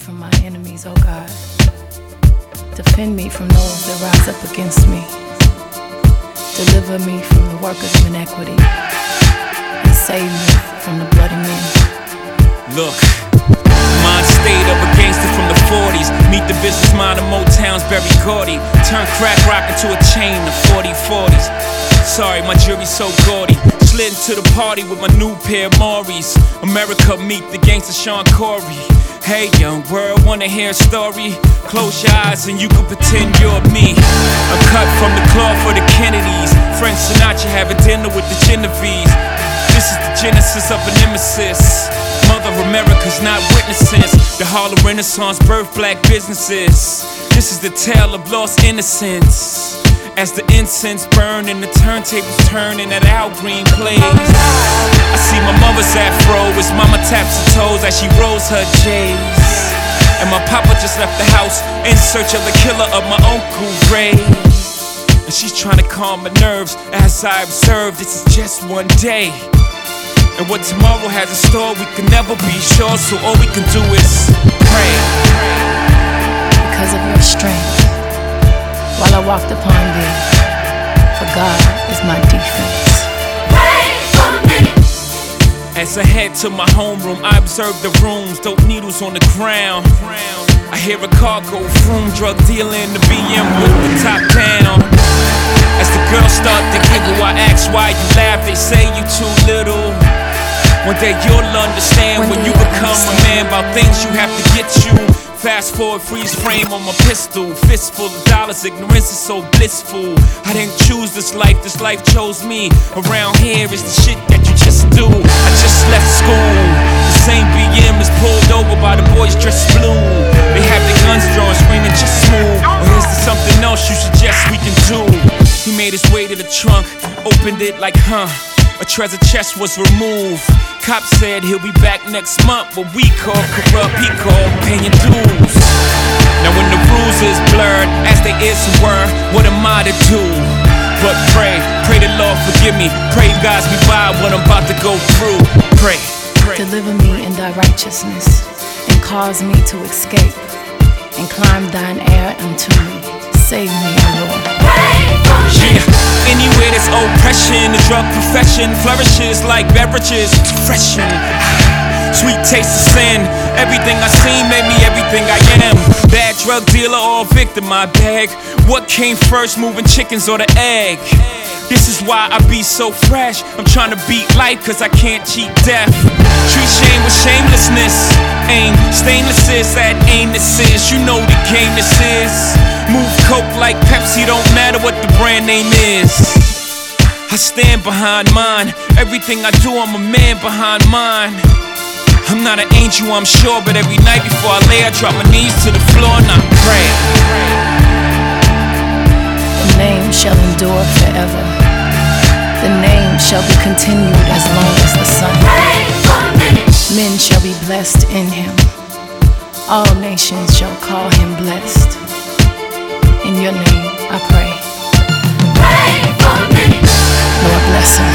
from my enemies, oh God. Defend me from those that rise up against me. Deliver me from the workers of inequity, and save me from the bloody men. Look, mind state of a gangster from the 40s. Meet the business mind of Motown's Berry Gordy. Turn crack rock into a chain of 40/40s. Sorry, my jury's so gaudy. Slid into the party with my new pair of Maury's. America meet the gangster Sean Corey. Hey, young world, wanna hear a story? Close your eyes and you can pretend you're me. I'm cut from the cloth for the Kennedys. Frank Sinatra having dinner with the Genovese. This is the genesis of a nemesis. Mother America's not witnesses. The Harlem Renaissance birthed black businesses. This is the tale of lost innocence. As the incense burn and the turntables turn and that Al Green plays, I see my mother's afro as mama taps her toes as she rolls her J's. And my papa just left the house in search of the killer of my Uncle Ray. And she's trying to calm my nerves as I observe this is just one day. And what tomorrow has in store we can never be sure, so all we can do is pray. Because of your strength, while I walked upon thee, for God is my defense. Pray for me. As I head to my homeroom, I observe the rooms, dope needles on the ground. I hear a car go vroom, drug dealer in the BM with the top down. As the girls start to giggle, I ask why you laugh, they say you too little. One day you'll understand when you become a man about things you have to get you. Fast forward, freeze frame on my pistol. Fistful of dollars, ignorance is so blissful. I didn't choose this life chose me. Around here is the shit that you just do. I just left school. The same BM is pulled over by the boys dressed blue. They have their guns drawn, screaming just smooth. Or is there something else you suggest we can do? He made his way to the trunk, opened it like a treasure chest was removed. Cop said he'll be back next month, but we call corrupt, he called paying dues. Now when the rules is blurred, as they is and were, what am I to do? But pray the Lord forgive me. Pray God's me by what I'm about to go through. Pray. Deliver me in thy righteousness, and cause me to escape, and climb thine air unto me. Save me, O Lord. Yeah, anywhere there's oppression, the drug profession flourishes like beverages. It's freshen. Sweet taste of sin. Everything I seen made me everything I am. Bad drug dealer or victim, my bag. What came first, moving chickens or the egg? This is why I be so fresh. I'm trying to beat life cause I can't cheat death. Treat shame with shamelessness. Aim stainless is that anus is. You know the game this is. Move coke like Pepsi, don't matter what the brand name is. I stand behind mine. Everything I do, I'm a man behind mine. I'm not an angel, I'm sure, but every night before I lay, I drop my knees to the floor and I pray. The name shall endure forever. The name shall be continued as long as the sun. Men shall be blessed in him. All nations shall call him blessed. In your name I pray. Pray for me. Lord bless him.